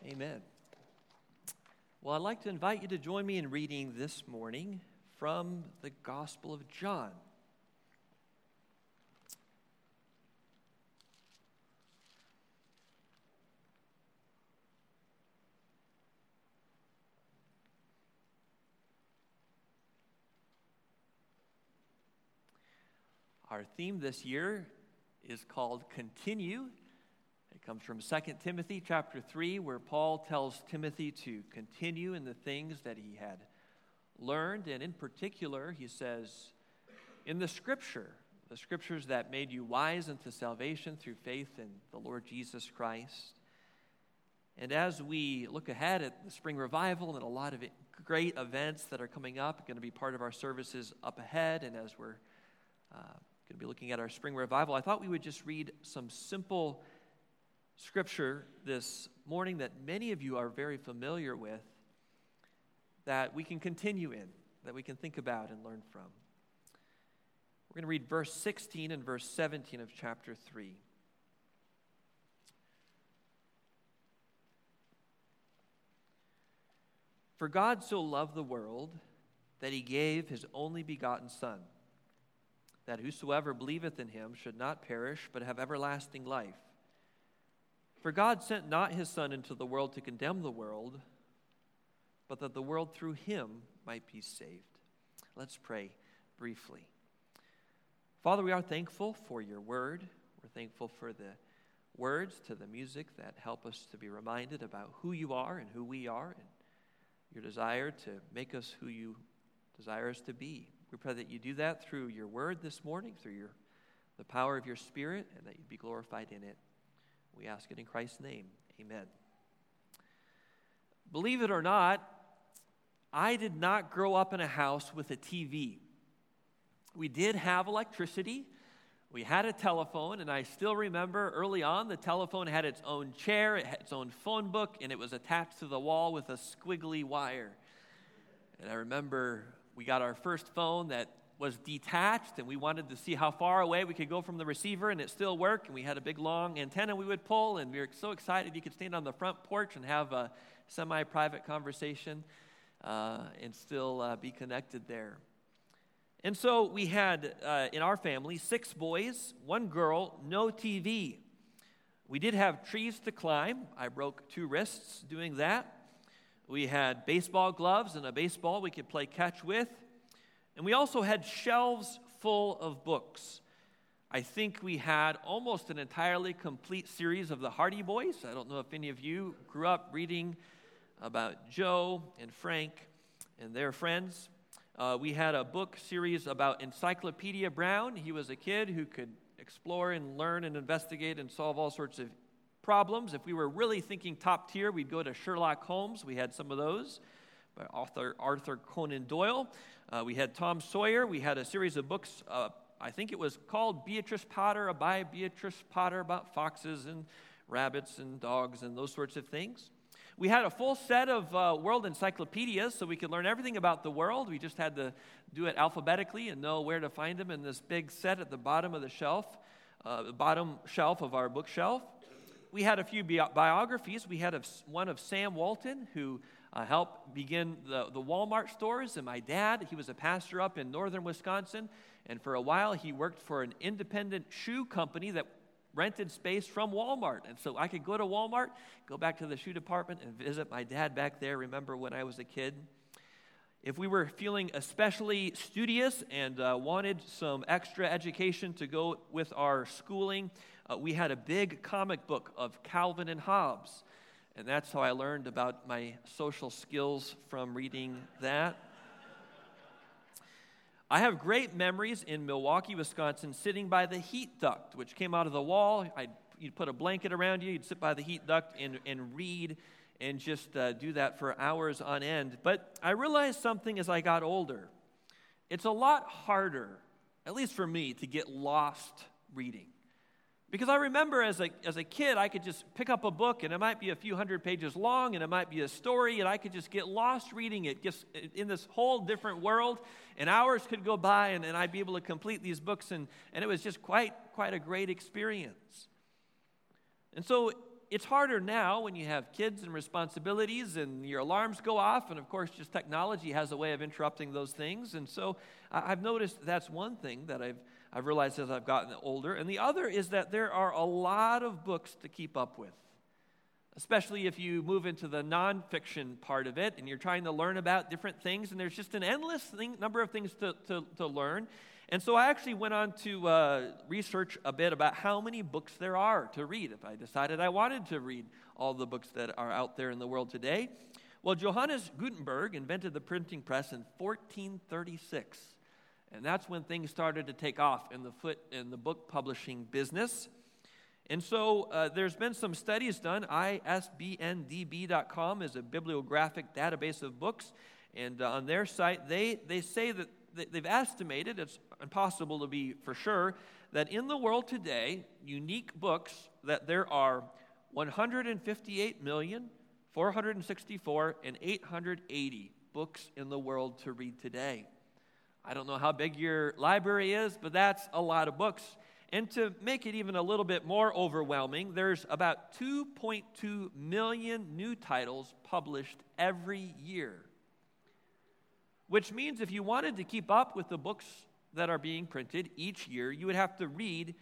Amen. Well, I'd like to invite you to join me in reading this morning from the Gospel of John. Our theme this year is called Continue. It comes from 2 Timothy chapter 3, where Paul tells Timothy to continue in the things that he had learned. And in particular, he says, in the scriptures that made you wise unto salvation through faith in the Lord Jesus Christ. And as we look ahead at the spring revival and a lot of great events that are coming up, going to be part of our services up ahead, and as we're going to be looking at our spring revival, I thought we would just read some simple scripture this morning that many of you are very familiar with, that we can continue in, that we can think about and learn from. We're going to read verse 16 and verse 17 of chapter 3. For God so loved the world that he gave his only begotten Son, that whosoever believeth in him should not perish, but have everlasting life. For God sent not his Son into the world to condemn the world, but that the world through him might be saved. Let's pray briefly. Father, we are thankful for your word. We're thankful for the words to the music that help us to be reminded about who you are and who we are, and your desire to make us who you desire us to be. We pray that you do that through your word this morning, through the power of your Spirit, and that you'd be glorified in it. We ask it in Christ's name. Amen. Believe it or not, I did not grow up in a house with a TV. We did have electricity. We had a telephone, and I still remember early on the telephone had its own chair, it had its own phone book, and it was attached to the wall with a squiggly wire. And I remember we got our first phone that was detached, and we wanted to see how far away we could go from the receiver, and it still worked, and we had a big long antenna we would pull, and we were so excited you could stand on the front porch and have a semi-private conversation and still be connected there. And so we had, in our family, 6 boys, 1 girl, no TV. We did have trees to climb. I broke 2 wrists doing that. We had baseball gloves and a baseball we could play catch with. And we also had shelves full of books. I think we had almost an entirely complete series of the Hardy Boys. I don't know if any of you grew up reading about Joe and Frank and their friends. We had a book series about Encyclopedia Brown. He was a kid who could explore and learn and investigate and solve all sorts of problems. If we were really thinking top tier, we'd go to Sherlock Holmes. We had some of those by author Arthur Conan Doyle. We had Tom Sawyer. We had a series of books, I think it was called Beatrice Potter, by Beatrice Potter, about foxes and rabbits and dogs and those sorts of things. We had a full set of world encyclopedias, so we could learn everything about the world. We just had to do it alphabetically and know where to find them in this big set at the bottom of the shelf, the bottom shelf of our bookshelf. We had a few biographies. We had one of Sam Walton, who helped begin the Walmart stores, and my dad, he was a pastor up in northern Wisconsin, and for a while he worked for an independent shoe company that rented space from Walmart. And so I could go to Walmart, go back to the shoe department, and visit my dad back there, remember when I was a kid. If we were feeling especially studious and wanted some extra education to go with our schooling, we had a big comic book of Calvin and Hobbes. And that's how I learned about my social skills, from reading that. I have great memories in Milwaukee, Wisconsin, sitting by the heat duct, which came out of the wall. You'd put a blanket around you, you'd sit by the heat duct and read and just do that for hours on end. But I realized something as I got older. It's a lot harder, at least for me, to get lost reading. Because I remember as a kid, I could just pick up a book, and it might be a few hundred pages long, and it might be a story, and I could just get lost reading it, just in this whole different world, and hours could go by, and I'd be able to complete these books, and it was just quite a great experience. And so it's harder now when you have kids and responsibilities and your alarms go off, and of course just technology has a way of interrupting those things. And so I've noticed that's one thing that I've realized as I've gotten older. And the other is that there are a lot of books to keep up with, especially if you move into the nonfiction part of it and you're trying to learn about different things, and there's just an endless number of things to learn. And so I actually went on to research a bit about how many books there are to read if I decided I wanted to read all the books that are out there in the world today. Well, Johannes Gutenberg invented the printing press in 1436, and that's when things started to take off in the book publishing business. And so there's been some studies done. ISBNDB.com is a bibliographic database of books, and on their site they say that they've estimated, it's impossible to be for sure, that in the world today, unique books, that there are 158,464,880 books in the world to read today. I don't know how big your library is, but that's a lot of books. And to make it even a little bit more overwhelming, there's about 2.2 million new titles published every year. Which means if you wanted to keep up with the books that are being printed each year, you would have to read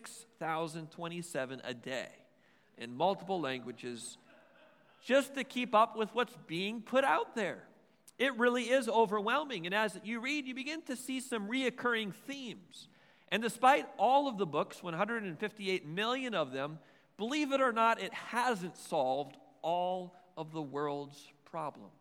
6,027 a day in multiple languages just to keep up with what's being put out there. It really is overwhelming. And as you read, you begin to see some reoccurring themes. And despite all of the books, 158 million of them, believe it or not, it hasn't solved all of the world's problems.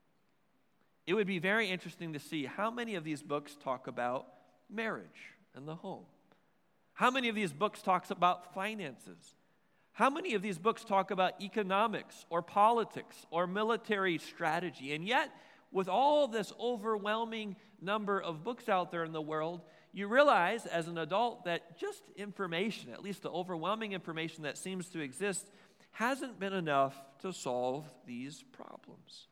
It would be very interesting to see how many of these books talk about marriage and the home. How many of these books talk about finances? How many of these books talk about economics or politics or military strategy? And yet, with all this overwhelming number of books out there in the world, you realize as an adult that just information, at least the overwhelming information that seems to exist, hasn't been enough to solve these problems.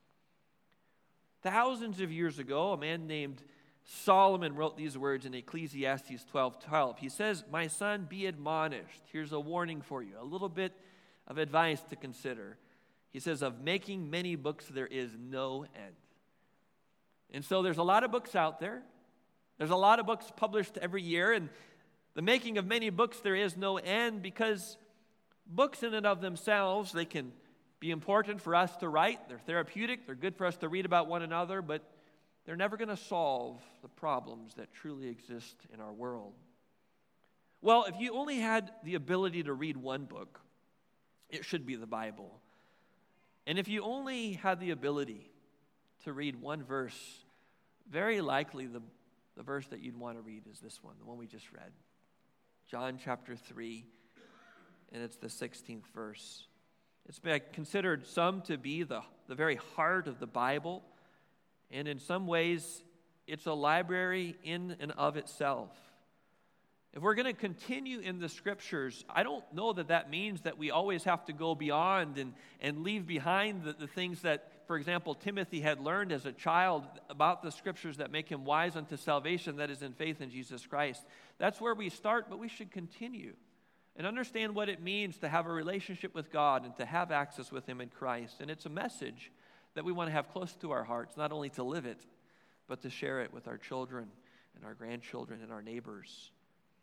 Thousands of years ago, a man named Solomon wrote these words in Ecclesiastes 12:12. He says, "My son, be admonished." Here's a warning for you, a little bit of advice to consider. He says, "Of making many books there is no end." And so there's a lot of books out there. There's a lot of books published every year, and the making of many books there is no end, because books in and of themselves, they can be important for us to write. They're therapeutic. They're good for us to read about one another, but they're never going to solve the problems that truly exist in our world. Well, if you only had the ability to read one book, it should be the Bible. And if you only had the ability to read one verse, very likely the verse that you'd want to read is this one, the one we just read. John chapter 3, and it's the 16th verse. It's been considered some to be the very heart of the Bible, and in some ways, it's a library in and of itself. If we're going to continue in the Scriptures, I don't know that means that we always have to go beyond and leave behind the things that, for example, Timothy had learned as a child about the Scriptures that make him wise unto salvation, that is in faith in Jesus Christ. That's where we start, but we should continue and understand what it means to have a relationship with God and to have access with Him in Christ. And it's a message that we want to have close to our hearts, not only to live it, but to share it with our children and our grandchildren and our neighbors.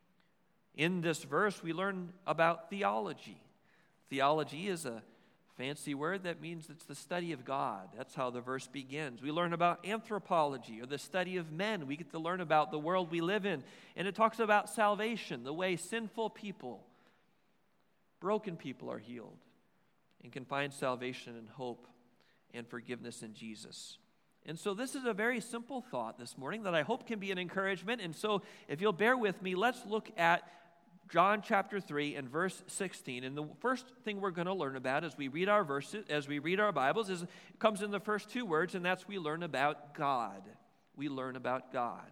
In this verse, we learn about theology. Theology is a fancy word that means it's the study of God. That's how the verse begins. We learn about anthropology, or the study of men. We get to learn about the world we live in. And it talks about salvation, the way sinful people, broken people are healed and can find salvation and hope and forgiveness in Jesus. And so this is a very simple thought this morning that I hope can be an encouragement. And so if you'll bear with me, let's look at John chapter 3 and verse 16. And the first thing we're going to learn about as we read our verses, as we read our Bibles, is it comes in the first two words, and that's we learn about God. We learn about God.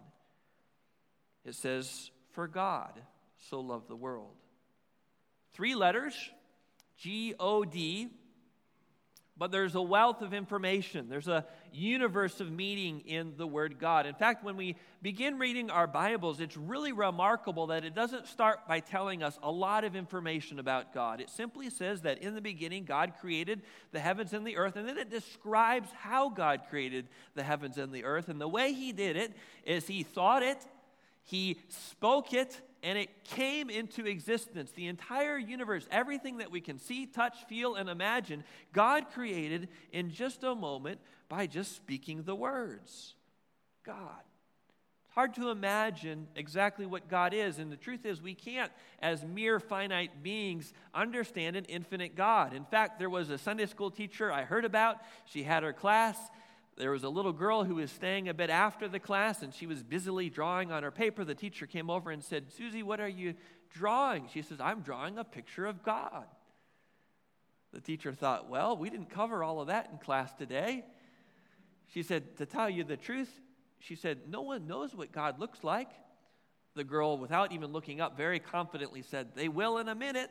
It says, "For God so loved the world." 3 letters, G-O-D, But there's a wealth of information. There's a universe of meaning in the Word God. In fact, when we begin reading our Bibles, it's really remarkable that it doesn't start by telling us a lot of information about God. It simply says that in the beginning, God created the heavens and the earth, and then it describes how God created the heavens and the earth. And the way He did it is He thought it, He spoke it, and it came into existence. The entire universe, everything that we can see, touch, feel, and imagine, God created in just a moment by just speaking the words. God. It's hard to imagine exactly what God is, and the truth is we can't, as mere finite beings, understand an infinite God. In fact, there was a Sunday school teacher I heard about. She had her class. There was a little girl who was staying a bit after the class, and she was busily drawing on her paper. The teacher came over and said, "Susie, what are you drawing?" She says, "I'm drawing a picture of God." The teacher thought, well, we didn't cover all of that in class today. She said, "To tell you the truth," she said, "no one knows what God looks like." The girl, without even looking up, very confidently said, "They will in a minute."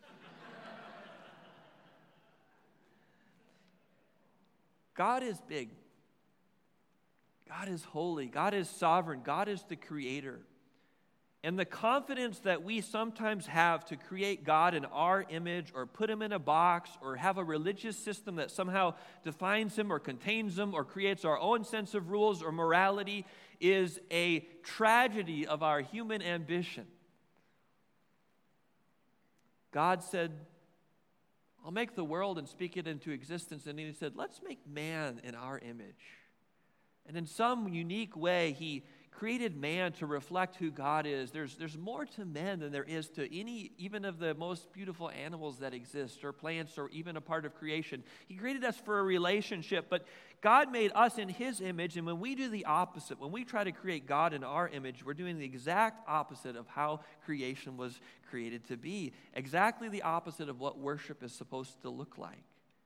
God is big. God is holy. God is sovereign. God is the creator. And the confidence that we sometimes have to create God in our image or put Him in a box or have a religious system that somehow defines Him or contains Him or creates our own sense of rules or morality is a tragedy of our human ambition. God said, "I'll make the world and speak it into existence." And He said, "Let's make man in our image." And in some unique way, He created man to reflect who God is. There's more to men than there is to any, even of the most beautiful animals that exist, or plants, or even a part of creation. He created us for a relationship, but God made us in His image, and when we do the opposite, when we try to create God in our image, we're doing the exact opposite of how creation was created to be. Exactly the opposite of what worship is supposed to look like.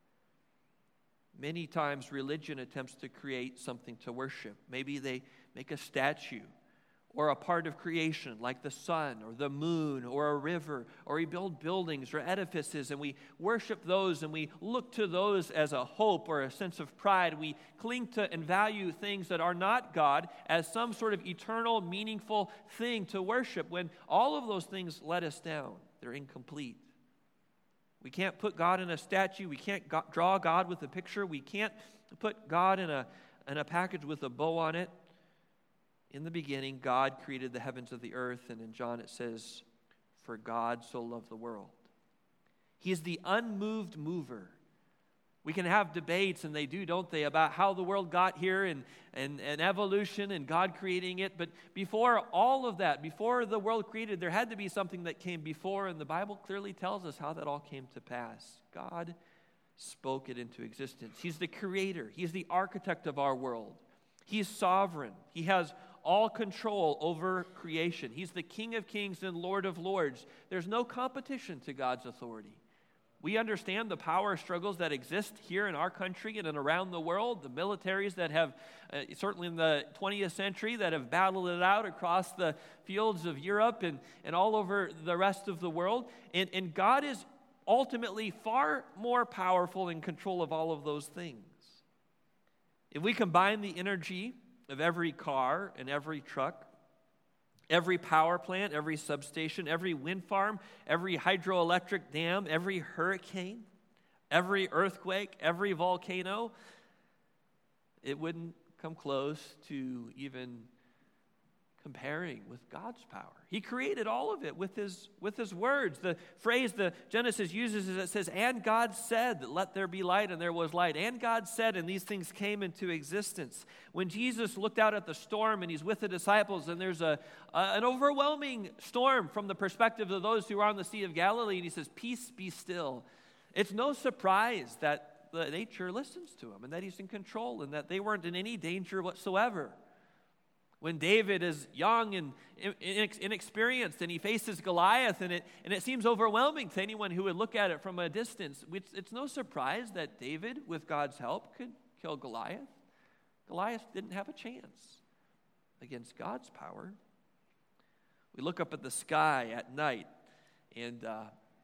Many times religion attempts to create something to worship. Maybe they make a statue or a part of creation like the sun or the moon or a river, or we build buildings or edifices and we worship those and we look to those as a hope or a sense of pride. We cling to and value things that are not God as some sort of eternal, meaningful thing to worship, when all of those things let us down. They're incomplete. We can't put God in a statue. We can't draw God with a picture. We can't put God in a package with a bow on it. In the beginning, God created the heavens and the earth, and in John it says, "For God so loved the world." He is the unmoved mover. We can have debates, and they do, don't they, about how the world got here and evolution and God creating it. But before all of that, before the world created, there had to be something that came before, and the Bible clearly tells us how that all came to pass. God spoke it into existence. He's the creator. He's the architect of our world. He's sovereign. He has all control over creation. He's the King of kings and Lord of lords. There's no competition to God's authority. We understand the power struggles that exist here in our country and around the world, the militaries that have, certainly in the 20th century, that have battled it out across the fields of Europe and all over the rest of the world. And God is ultimately far more powerful in control of all of those things. If we combine the energy of every car and every truck, every power plant, every substation, every wind farm, every hydroelectric dam, every hurricane, every earthquake, every volcano, it wouldn't come close to even comparing with God's power. He created all of it with his words. The phrase the Genesis uses is, it says, "And God said, let there be light, and there was light. And God said, and these things came into existence." When Jesus looked out at the storm and He's with the disciples, and there's an overwhelming storm from the perspective of those who are on the Sea of Galilee, and He says, "Peace, be still." It's no surprise that the nature listens to Him and that He's in control and that they weren't in any danger whatsoever. When David is young and inexperienced and he faces Goliath, and it seems overwhelming to anyone who would look at it from a distance, it's no surprise that David, with God's help, could kill Goliath. Goliath didn't have a chance against God's power. We look up at the sky at night, and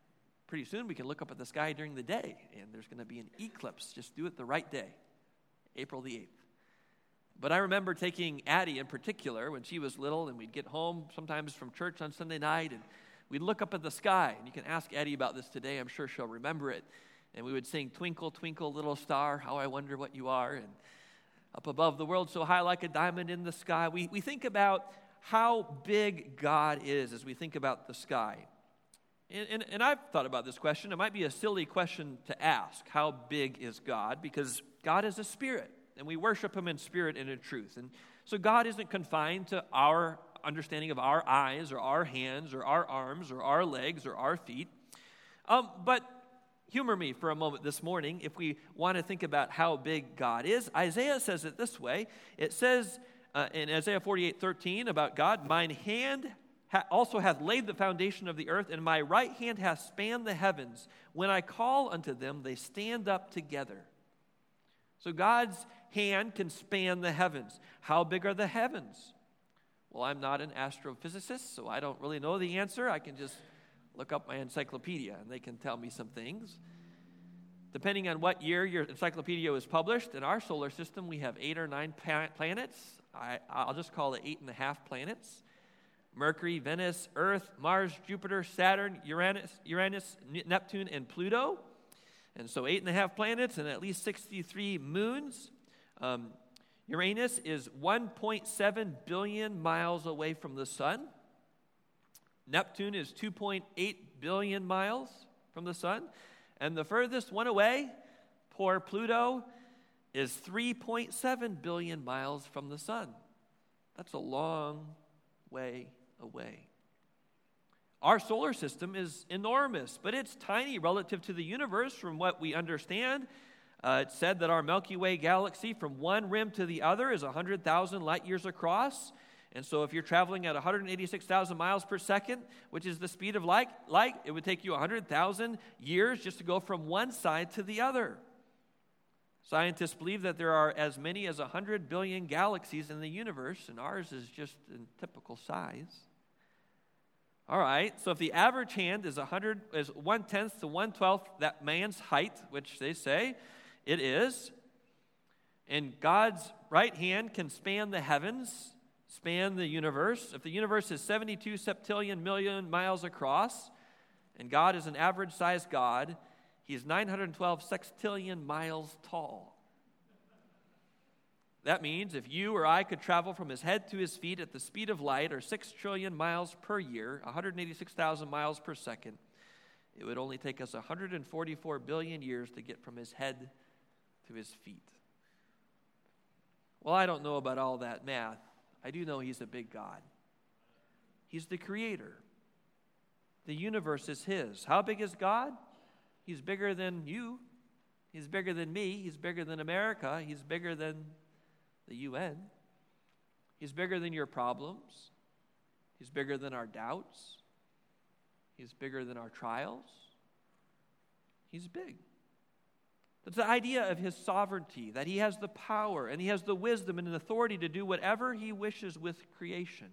Pretty soon we can look up at the sky during the day, and there's going to be an eclipse. Just do it the right day, April the 8th. But I remember taking Addie in particular when she was little, and we'd get home sometimes from church on Sunday night, and we'd look up at the sky. And you can ask Addie about this today. I'm sure she'll remember it. And we would sing, "Twinkle, twinkle, little star, how I wonder what you are." And up above the world so high like a diamond in the sky. We think about how big God is as we think about the sky. And I've thought about this question. It might be a silly question to ask. How big is God? Because God is a spirit, and we worship him in spirit and in truth. And so God isn't confined to our understanding of our eyes or our hands or our arms or our legs or our feet. But humor me for a moment this morning. If we want to think about how big God is, Isaiah says it this way. It says in Isaiah 48:13 about God, "Mine hand also hath laid the foundation of the earth, and my right hand hath spanned the heavens. When I call unto them, they stand up together." So God's hand can span the heavens. How big are the heavens? Well, I'm not an astrophysicist, so I don't really know the answer. I can just look up my encyclopedia, and they can tell me some things. Depending on what year your encyclopedia was published, in our solar system, we have 8 or 9 planets. I'll just call it 8.5 planets. Mercury, Venus, Earth, Mars, Jupiter, Saturn, Uranus, Neptune, and Pluto. And so 8.5 planets and at least 63 moons. Uranus is 1.7 billion miles away from the sun. Neptune is 2.8 billion miles from the sun. And the furthest one away, poor Pluto, is 3.7 billion miles from the sun. That's a long way away. Our solar system is enormous, but it's tiny relative to the universe from what we understand. It's said that our Milky Way galaxy from one rim to the other is 100,000 light years across. And so if you're traveling at 186,000 miles per second, which is the speed of light, it would take you 100,000 years just to go from one side to the other. Scientists believe that there are as many as 100 billion galaxies in the universe, and ours is just in typical size. All right, so if the average hand is 1/10 to 1/12 that man's height, which they say it is, and God's right hand can span the heavens, span the universe. If the universe is 72 septillion million miles across, and God is an average-sized God, he is 912 sextillion miles tall. That means if you or I could travel from his head to his feet at the speed of light, or 6 trillion miles per year, 186,000 miles per second, it would only take us 144 billion years to get from his head to his feet. Well, I don't know about all that math. I do know he's a big God. He's the creator. The universe is his. How big is God? He's bigger than you. He's bigger than me. He's bigger than America. He's bigger than the UN. He's bigger than your problems. He's bigger than our doubts. He's bigger than our trials. He's big. It's the idea of his sovereignty, that he has the power and he has the wisdom and the authority to do whatever he wishes with creation.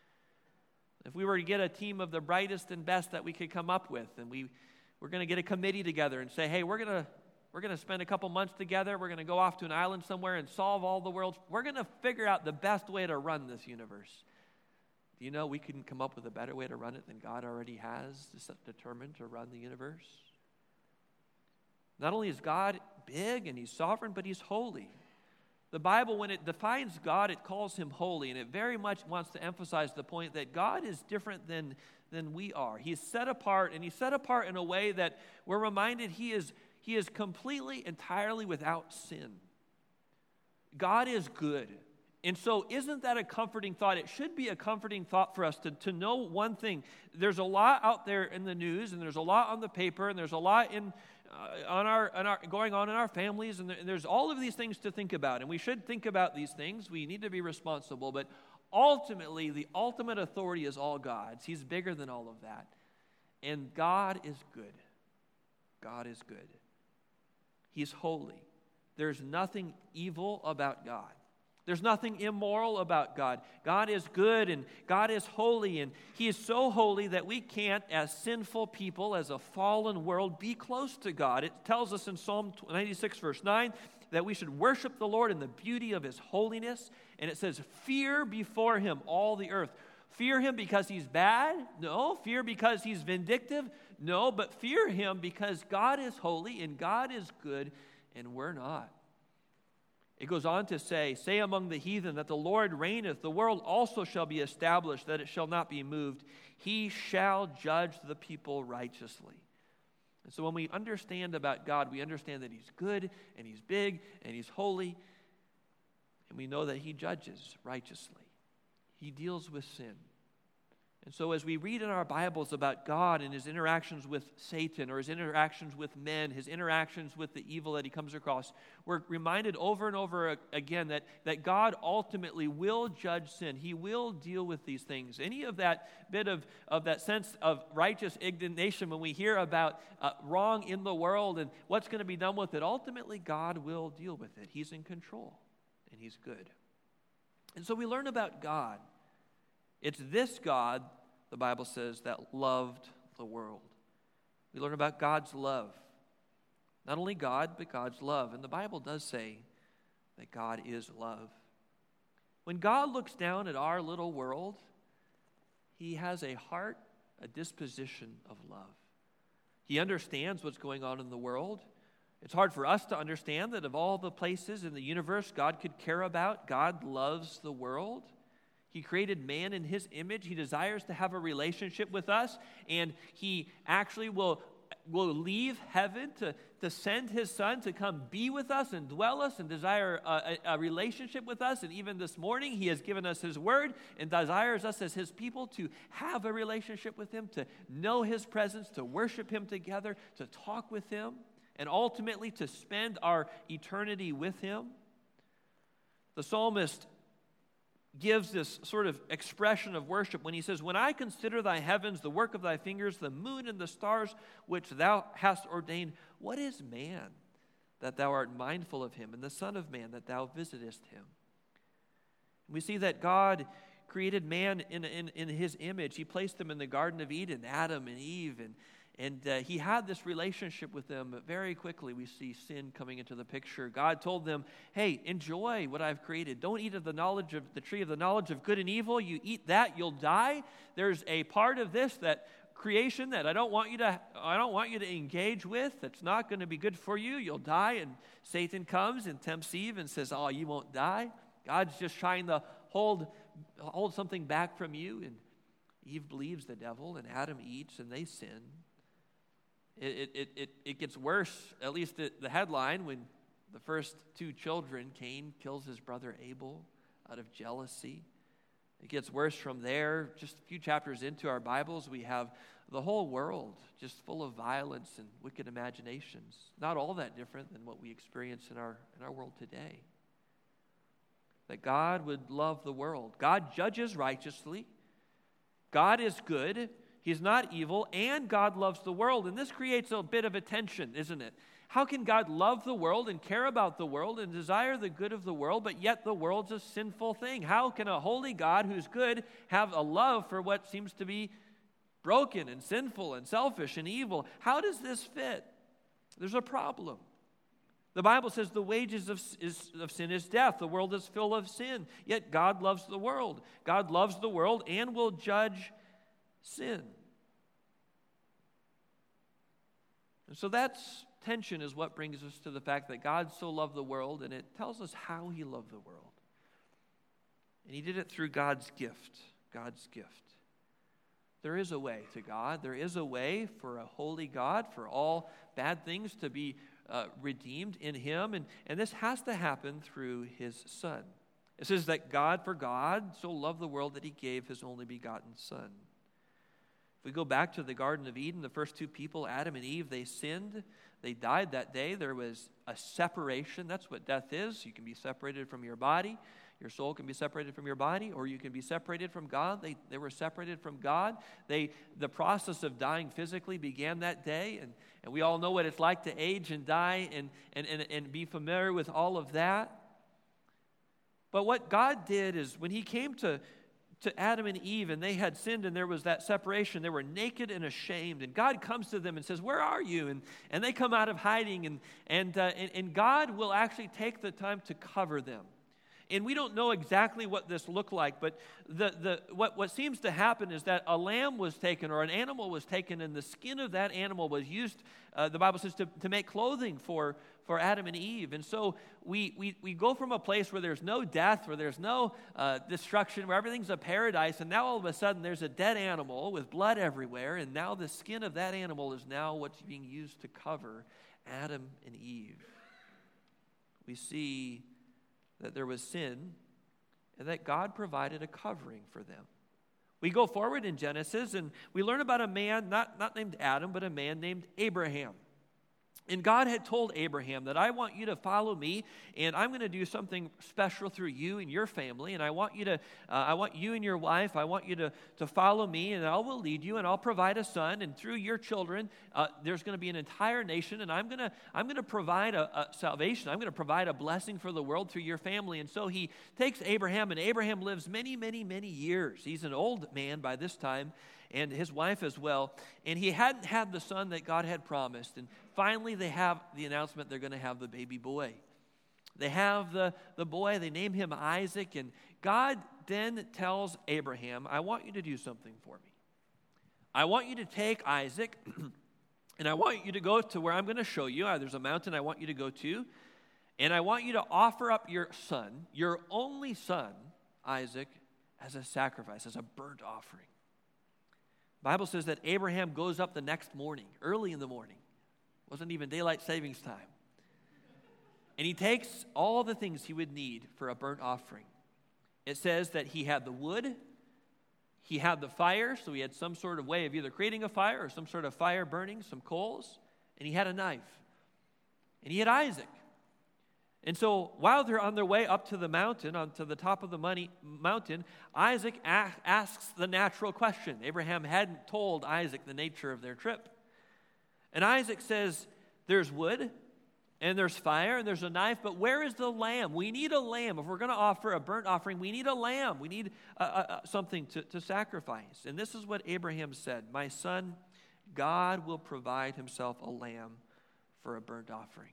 If we were to get a team of the brightest and best that we could come up with, and we're going to get a committee together and say, hey, we're going to spend a couple months together. We're going to go off to an island somewhere and solve all the world's. We're going to figure out the best way to run this universe. Do you know we couldn't come up with a better way to run it than God already has determined to run the universe? Not only is God big and he's sovereign, but he's holy. The Bible, when it defines God, it calls him holy, and it very much wants to emphasize the point that God is different than we are. He's set apart, and he's set apart in a way that we're reminded he is completely, entirely without sin. God is good. And so isn't that a comforting thought? It should be a comforting thought for us to know one thing. There's a lot out there in the news, and there's a lot on the paper, and there's a lot going on in our families, and there's all of these things to think about. And we should think about these things. We need to be responsible, but ultimately, the ultimate authority is all God's. He's bigger than all of that. And God is good. God is good. He's holy. There's nothing evil about God. There's nothing immoral about God. God is good and God is holy, and He is so holy that we can't, as sinful people, as a fallen world, be close to God. It tells us in Psalm 96, verse 9, that we should worship the Lord in the beauty of His holiness. And it says, fear before Him all the earth. Fear Him because He's bad? No. Fear because He's vindictive? No. But fear Him because God is holy and God is good and we're not. It goes on to say among the heathen that the Lord reigneth, the world also shall be established, that it shall not be moved. He shall judge the people righteously. And so when we understand about God, we understand that He's good and He's big and He's holy, and we know that He judges righteously. He deals with sin. And so as we read in our Bibles about God and His interactions with Satan or His interactions with men, His interactions with the evil that He comes across, we're reminded over and over again that God ultimately will judge sin. He will deal with these things. Any of that bit of that sense of righteous indignation when we hear about wrong in the world and what's going to be done with it, ultimately God will deal with it. He's in control and He's good. And so we learn about God. It's this God, the Bible says, that loved the world. We learn about God's love. Not only God, but God's love. And the Bible does say that God is love. When God looks down at our little world, He has a heart, a disposition of love. He understands what's going on in the world. It's hard for us to understand that of all the places in the universe God could care about, God loves the world. He created man in His image. He desires to have a relationship with us, and He actually will leave heaven to send His Son to come be with us and dwell us and desire a relationship with us. And even this morning, He has given us His word and desires us as His people to have a relationship with Him, to know His presence, to worship Him together, to talk with Him, and ultimately to spend our eternity with Him. The psalmist gives this sort of expression of worship when he says, when I consider thy heavens, the work of thy fingers, the moon and the stars which thou hast ordained, what is man that thou art mindful of him, and the son of man that thou visitest him? We see that God created man in His image. He placed them in the Garden of Eden, Adam and Eve, and He had this relationship with them. But very quickly we see sin coming into the picture. God told them, hey, enjoy what I've created. Don't eat of the tree of the knowledge of good and evil. You eat that, you'll die. There's a part of this that creation that I don't want you to engage with. That's not going to be good for you. You'll die. And Satan comes and tempts Eve and says, oh, you won't die. God's just trying to hold something back from you. And Eve believes the devil, and Adam eats, and they sin. It gets worse, at least the headline, when the first two children, Cain kills his brother Abel out of jealousy. It gets worse from there. Just a few chapters into our Bibles, we have the whole world just full of violence and wicked imaginations. Not all that different than what we experience in our world today. That God would love the world. God judges righteously. God is good. He's not evil, and God loves the world. And this creates a bit of a tension, isn't it? How can God love the world and care about the world and desire the good of the world, but yet the world's a sinful thing? How can a holy God who's good have a love for what seems to be broken and sinful and selfish and evil? How does this fit? There's a problem. The Bible says the wages of sin is death. The world is full of sin, yet God loves the world. God loves the world and will judge sin. And so that's tension is what brings us to the fact that God so loved the world, and it tells us how He loved the world. And He did it through God's gift. God's gift. There is a way to God. There is a way for a holy God, for all bad things to be redeemed in Him, and this has to happen through His Son. It says that God so loved the world that He gave His only begotten Son. If we go back to the Garden of Eden, the first two people, Adam and Eve, they sinned. They died that day. There was a separation. That's what death is. You can be separated from your body. Your soul can be separated from your body, or you can be separated from God. They were separated from God. The process of dying physically began that day, and we all know what it's like to age and die and be familiar with all of that. But what God did is when he came to Adam and Eve, and they had sinned, and there was that separation. They were naked and ashamed, and God comes to them and says, "Where are you?" And they come out of hiding, and God will actually take the time to cover them. And we don't know exactly what this looked like, but what seems to happen is that a lamb was taken, or an animal was taken, and the skin of that animal was used, the Bible says, to make clothing for Adam and Eve. And so we go from a place where there's no death, where there's no destruction, where everything's a paradise, and now all of a sudden there's a dead animal with blood everywhere, and now the skin of that animal is now what's being used to cover Adam and Eve. We see that there was sin, and that God provided a covering for them. We go forward in Genesis, and we learn about a man, not named Adam, but a man named Abraham. And God had told Abraham that I want you to follow me, and I'm going to do something special through you and your family. And I want you and your wife, I want you to follow me, and I will lead you, and I'll provide a son. And through your children, there's going to be an entire nation, and I'm going to provide a salvation. I'm going to provide a blessing for the world through your family. And so he takes Abraham, and Abraham lives many, many, many years. He's an old man by this time, and his wife as well. And he hadn't had the son that God had promised. And finally, they have the announcement they're going to have the baby boy. They have the boy. They name him Isaac. And God then tells Abraham, I want you to do something for me. I want you to take Isaac, and I want you to go to where I'm going to show you. There's a mountain I want you to go to. And I want you to offer up your son, your only son, Isaac, as a sacrifice, as a burnt offering. The Bible says that Abraham goes up the next morning, early in the morning. It wasn't even daylight savings time. And he takes all the things he would need for a burnt offering. It says that he had the wood, he had the fire, so he had some sort of way of either creating a fire or some sort of fire burning, some coals, and he had a knife. And he had Isaac. And so while they're on their way up to the mountain, onto the top of the mountain, Isaac asks the natural question. Abraham hadn't told Isaac the nature of their trip. And Isaac says, there's wood, and there's fire, and there's a knife, but where is the lamb? We need a lamb. If we're going to offer a burnt offering, we need a lamb. We need something to sacrifice. And this is what Abraham said, my son, God will provide himself a lamb for a burnt offering.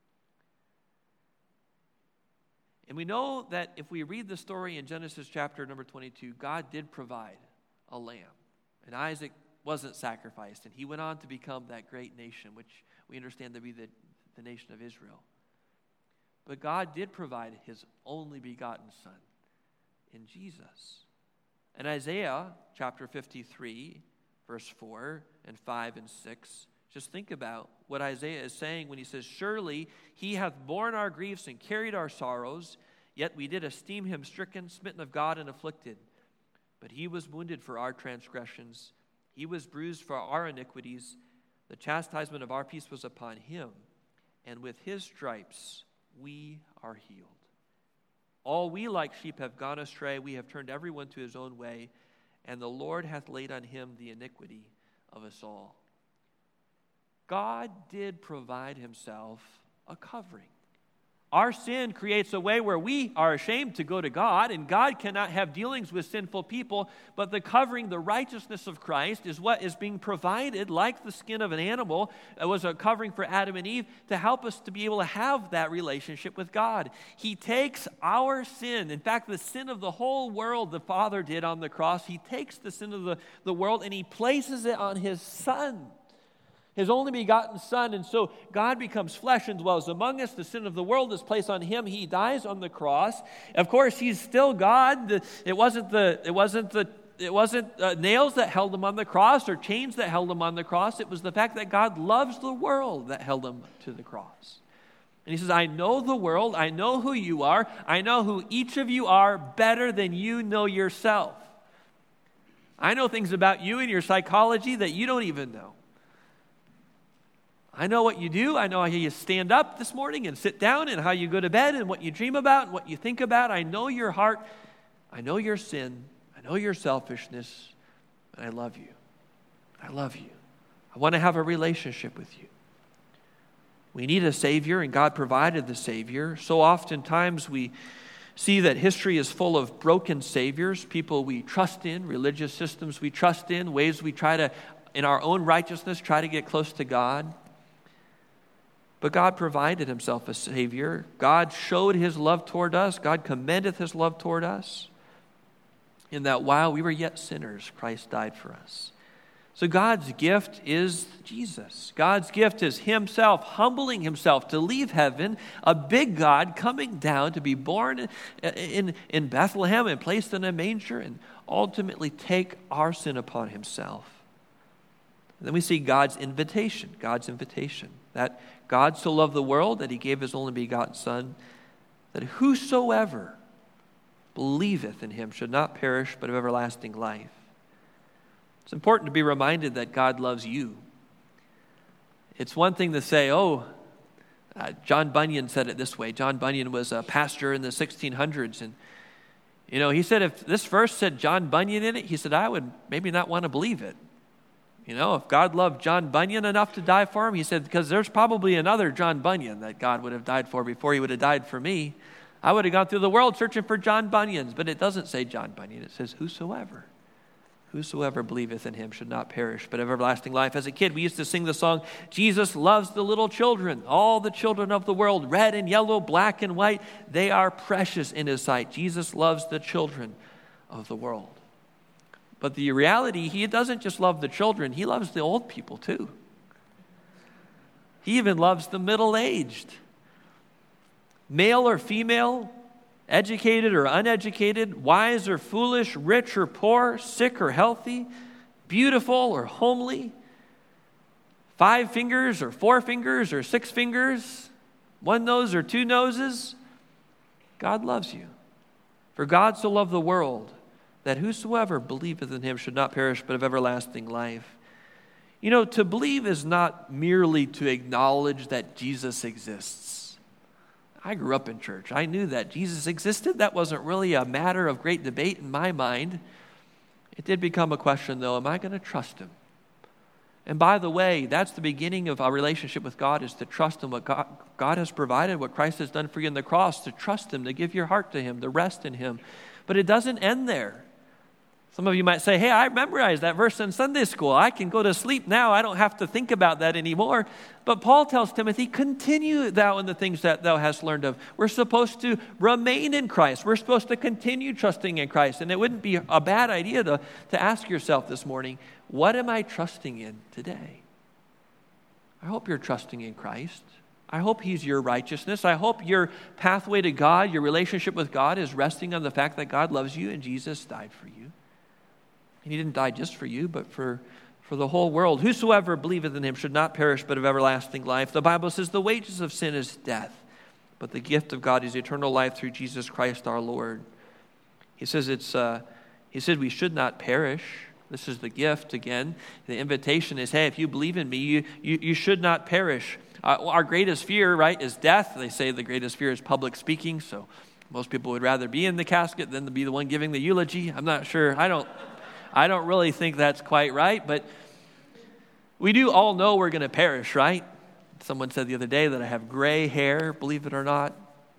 And we know that if we read the story in Genesis chapter number 22, God did provide a lamb. And Isaac wasn't sacrificed, and he went on to become that great nation, which we understand to be the nation of Israel. But God did provide his only begotten son in Jesus. And Isaiah chapter 53, verse 4 and 5 and 6, just think about what Isaiah is saying when he says, surely he hath borne our griefs and carried our sorrows, yet we did esteem him stricken, smitten of God, and afflicted. But he was wounded for our transgressions. He was bruised for our iniquities. The chastisement of our peace was upon him, and with his stripes we are healed. All we like sheep have gone astray. We have turned everyone to his own way, and the Lord hath laid on him the iniquity of us all. God did provide himself a covering. Our sin creates a way where we are ashamed to go to God, and God cannot have dealings with sinful people, but the covering, the righteousness of Christ, is what is being provided, like the skin of an animal. It was a covering for Adam and Eve to help us to be able to have that relationship with God. He takes our sin, in fact, the sin of the whole world the Father did on the cross. He takes the sin of the world and he places it on his Son, his only begotten Son. And so God becomes flesh and dwells among us. The sin of the world is placed on him. He dies on the cross. Of course, he's still God. It wasn't nails that held him on the cross or chains that held him on the cross. It was the fact that God loves the world that held him to the cross. And he says, I know the world. I know who you are. I know who each of you are better than you know yourself. I know things about you and your psychology that you don't even know. I know what you do. I know how you stand up this morning and sit down and how you go to bed and what you dream about and what you think about. I know your heart. I know your sin. I know your selfishness. And I love you. I love you. I want to have a relationship with you. We need a Savior, and God provided the Savior. So oftentimes we see that history is full of broken saviors, people we trust in, religious systems we trust in, ways we try to, in our own righteousness, try to get close to God. But God provided himself a Savior. God showed his love toward us. God commendeth his love toward us, in that while we were yet sinners, Christ died for us. So God's gift is Jesus. God's gift is himself humbling himself to leave heaven, a big God coming down to be born in Bethlehem and placed in a manger and ultimately take our sin upon himself. And then we see God's invitation, that God so loved the world that he gave his only begotten Son, that whosoever believeth in him should not perish but have everlasting life. It's important to be reminded that God loves you. It's one thing to say, John Bunyan said it this way. John Bunyan was a pastor in the 1600s, and he said if this verse said John Bunyan in it, he said I would maybe not want to believe it. If God loved John Bunyan enough to die for him, he said, because there's probably another John Bunyan that God would have died for before he would have died for me. I would have gone through the world searching for John Bunyans, but it doesn't say John Bunyan. It says whosoever. Whosoever believeth in him should not perish, but have everlasting life. As a kid, we used to sing the song, Jesus loves the little children, all the children of the world, red and yellow, black and white. They are precious in his sight. Jesus loves the children of the world. But the reality, he doesn't just love the children, he loves the old people too. He even loves the middle-aged. Male or female, educated or uneducated, wise or foolish, rich or poor, sick or healthy, beautiful or homely, 5 fingers or 4 fingers or 6 fingers, 1 nose or 2 noses. God loves you. For God so loved the world that whosoever believeth in him should not perish but have everlasting life. To believe is not merely to acknowledge that Jesus exists. I grew up in church. I knew that Jesus existed. That wasn't really a matter of great debate in my mind. It did become a question, though, am I going to trust him? And by the way, that's the beginning of our relationship with God, is to trust in what God has provided, what Christ has done for you on the cross, to trust him, to give your heart to him, to rest in him. But it doesn't end there. Some of you might say, hey, I memorized that verse in Sunday school. I can go to sleep now. I don't have to think about that anymore. But Paul tells Timothy, continue thou in the things that thou hast learned of. We're supposed to remain in Christ. We're supposed to continue trusting in Christ. And it wouldn't be a bad idea to ask yourself this morning, what am I trusting in today? I hope you're trusting in Christ. I hope he's your righteousness. I hope your pathway to God, your relationship with God, is resting on the fact that God loves you and Jesus died for you. And he didn't die just for you, but for the whole world. Whosoever believeth in him should not perish, but have everlasting life. The Bible says the wages of sin is death, but the gift of God is eternal life through Jesus Christ our Lord. He says he said we should not perish. This is the gift again. The invitation is, hey, if you believe in me, you should not perish. Our greatest fear, right, is death. They say the greatest fear is public speaking, so most people would rather be in the casket than to be the one giving the eulogy. I'm not sure. I don't really think that's quite right, but we do all know we're going to perish, right? Someone said the other day that I have gray hair, believe it or not.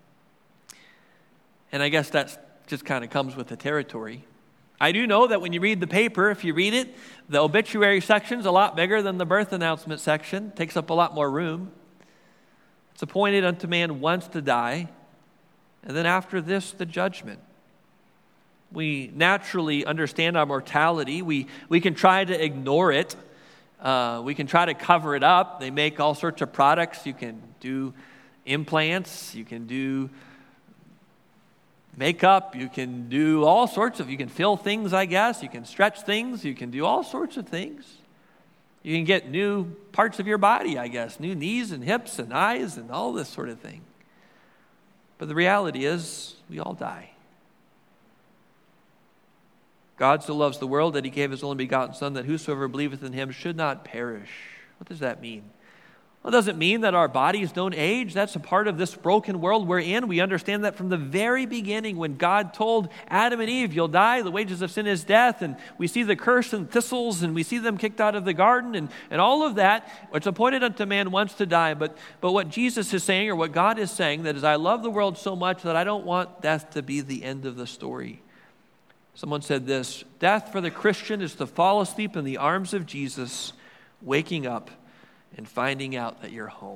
And I guess that just kind of comes with the territory. I do know that when you read the paper, if you read it, the obituary section's a lot bigger than the birth announcement section. It takes up a lot more room. It's appointed unto man once to die, and then after this, the judgment. We naturally understand our mortality. We can try to ignore it. We can try to cover it up. They make all sorts of products. You can do implants. You can do makeup. You can do all sorts of, you can fill things, I guess. You can stretch things. You can do all sorts of things. You can get new parts of your body, I guess, new knees and hips and eyes and all this sort of thing. But the reality is we all die. God so loves the world that he gave his only begotten Son, that whosoever believeth in him should not perish. What does that mean? Well, it doesn't mean that our bodies don't age. That's a part of this broken world we're in. We understand that from the very beginning when God told Adam and Eve, you'll die, the wages of sin is death, and we see the curse and thistles, and we see them kicked out of the garden, and all of that, it's appointed unto man once to die. But what Jesus is saying, or what God is saying, that is, I love the world so much that I don't want death to be the end of the story. Someone said this, death for the Christian is to fall asleep in the arms of Jesus, waking up and finding out that you're home.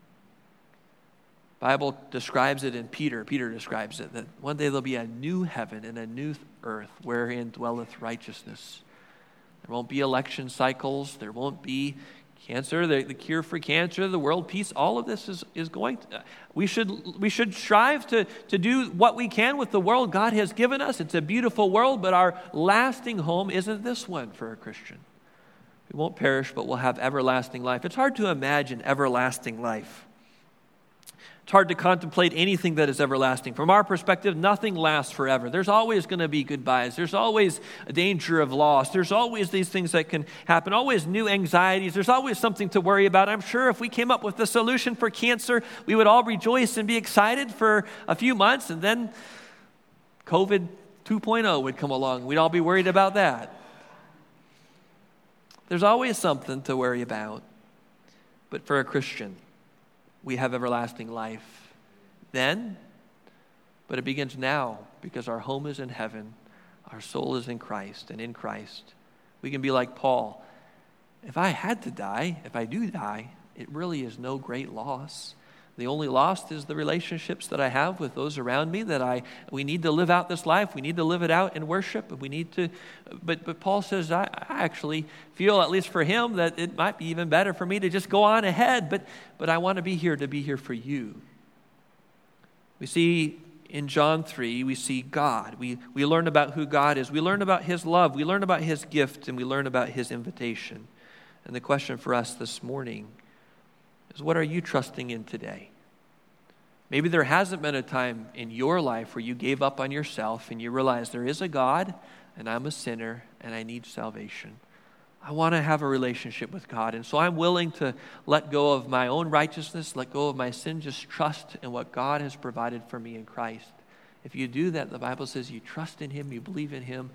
Bible describes it in Peter. Peter describes it, that one day there'll be a new heaven and a new earth wherein dwelleth righteousness. There won't be election cycles. There won't be cancer, the cure for cancer, the world peace. All of this is going to, we should strive to do what we can with the world God has given us. It's a beautiful world, but our lasting home isn't this one for a Christian. We won't perish, but we'll have everlasting life. It's hard to imagine everlasting life. It's hard to contemplate anything that is everlasting. From our perspective, nothing lasts forever. There's always going to be goodbyes. There's always a danger of loss. There's always these things that can happen, always new anxieties. There's always something to worry about. I'm sure if we came up with the solution for cancer, we would all rejoice and be excited for a few months, and then COVID 2.0 would come along. We'd all be worried about that. There's always something to worry about. But for a Christian, we have everlasting life then, but it begins now because our home is in heaven, our soul is in Christ, and in Christ we can be like Paul. If I had to die, if I do die, it really is no great loss. The only loss is the relationships that I have with those around me we need to live out this life. We need to live it out in worship. We need to, but Paul says, I actually feel, at least for him, that it might be even better for me to just go on ahead, but I want to be here for you. We see in John 3, we see God. We learn about who God is. We learn about his love. We learn about his gift, and we learn about his invitation. And the question for us this morning is, what are you trusting in today? Maybe there hasn't been a time in your life where you gave up on yourself and you realize there is a God and I'm a sinner and I need salvation. I want to have a relationship with God, and so I'm willing to let go of my own righteousness, let go of my sin, just trust in what God has provided for me in Christ. If you do that, the Bible says you trust in him, you believe in him,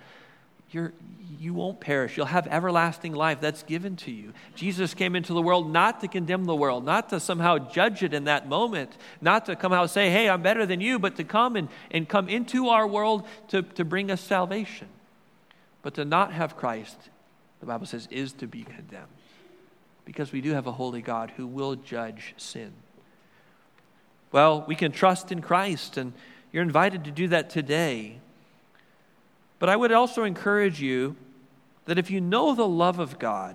you won't perish. You'll have everlasting life that's given to you. Jesus came into the world not to condemn the world, not to somehow judge it in that moment, not to come out and say, hey, I'm better than you, but to come and come into our world to bring us salvation. But to not have Christ, the Bible says, is to be condemned, because we do have a holy God who will judge sin. Well, we can trust in Christ, and you're invited to do that today. But I would also encourage you that if you know the love of God,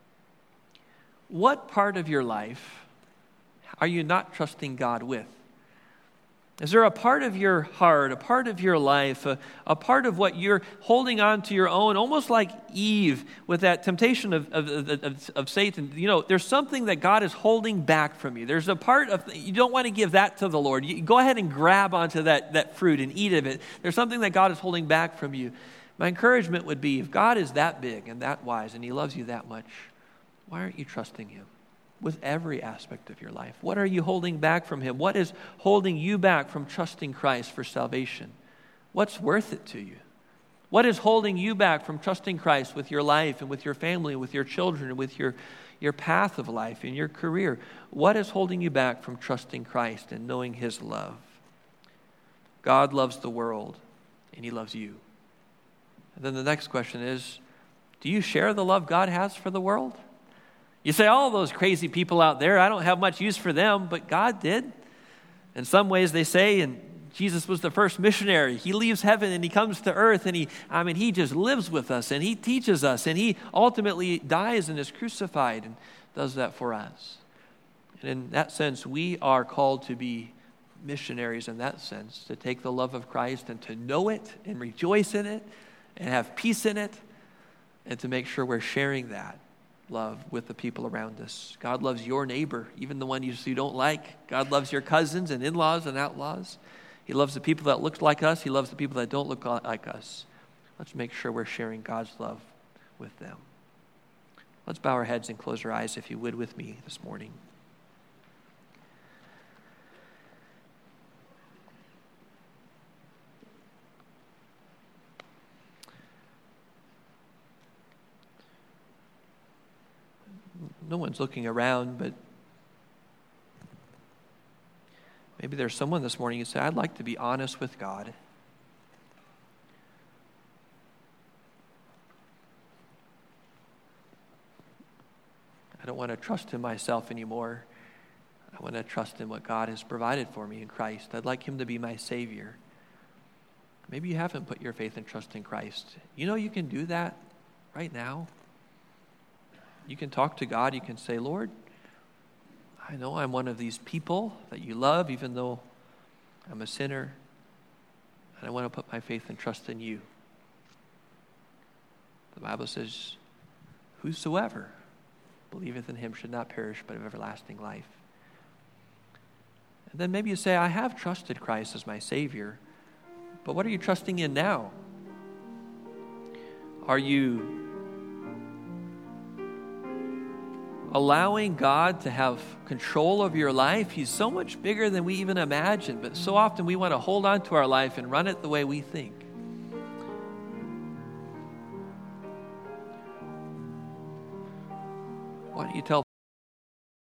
what part of your life are you not trusting God with? Is there a part of your heart, a part of your life, a part of what you're holding on to your own, almost like Eve with that temptation of Satan? You know, there's something that God is holding back from you. There's a part of, you don't want to give that to the Lord. You go ahead and grab onto that fruit and eat of it. There's something that God is holding back from you. My encouragement would be, if God is that big and that wise and he loves you that much, why aren't you trusting him with every aspect of your life? What are you holding back from him? What is holding you back from trusting Christ for salvation? What's worth it to you? What is holding you back from trusting Christ with your life and with your family and with your children and with your path of life and your career? What is holding you back from trusting Christ and knowing his love? God loves the world, and he loves you. And then the next question is, do you share the love God has for the world? You say, all those crazy people out there, I don't have much use for them, but God did. In some ways they say, and Jesus was the first missionary. He leaves heaven and he comes to earth, and he just lives with us, and he teaches us, and he ultimately dies and is crucified and does that for us. And in that sense, we are called to be missionaries in that sense, to take the love of Christ and to know it and rejoice in it and have peace in it, and to make sure we're sharing that love with the people around us. God loves your neighbor, even the one you don't like. God loves your cousins and in-laws and outlaws. He loves the people that look like us. He loves the people that don't look like us. Let's make sure we're sharing God's love with them. Let's bow our heads and close our eyes, if you would, with me this morning. no one's looking around, but maybe there's someone this morning who said, I'd like to be honest with God. I don't want to trust in myself anymore. I want to trust in what God has provided for me in Christ. I'd like him to be my Savior. Maybe you haven't put your faith and trust in Christ. You know you can do that right now. You can talk to God. You can say, Lord, I know I'm one of these people that you love, even though I'm a sinner, and I want to put my faith and trust in you. The Bible says, whosoever believeth in him should not perish, but have everlasting life. And then maybe you say, I have trusted Christ as my Savior, but what are you trusting in now? Are you allowing God to have control of your life? He's so much bigger than we even imagine, but so often we want to hold on to our life and run it the way we think. Why don't you tell